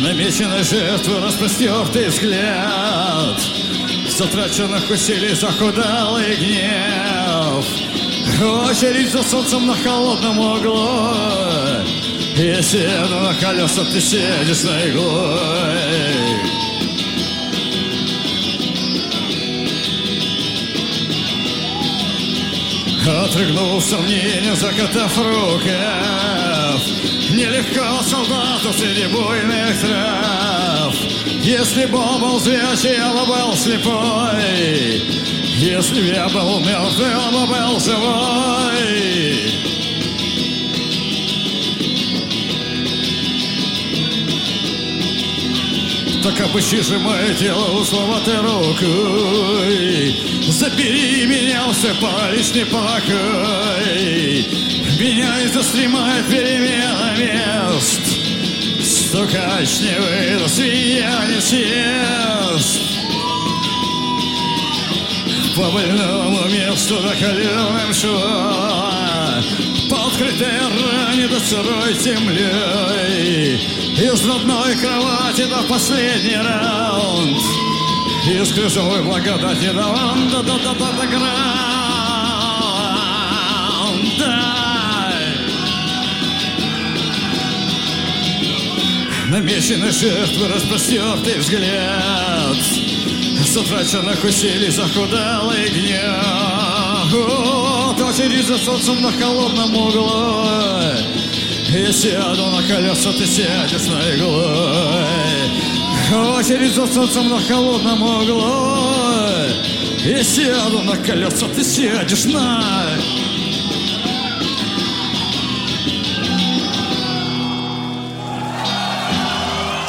Намеченной жертвы распростертый взгляд, затраченных усилий захудалый гнев. Очередь за солнцем на холодном углу, я сяду на колеса, ты сидишь на иглой. Отрыгнув сомнения, закатав рукав, нелегко солдату среди буйных трав. Если бы он был зрячий, я бы был слепой. Если б я был мертвый, он бы был живой. Так обыщи же мое тело условатой рукой. Забери меня в свой личный покой. Меня и застремает перемена мест. Стукач не выдаст, свинья не съест. По больному месту накаленным шва, по открытой ране до сырой землей. Из родной кровати до последний раунд, из крыжовой благодати до ванда, до граунда. Намеченной жертвы распростертый взгляд, затраченных усилий захудалый гнев. Вот очередь за солнцем на холодном углу, я сяду на колеса, ты сядешь на иглой. Очередь за солнцем на холодном углу, я сяду на колеса, ты сядешь на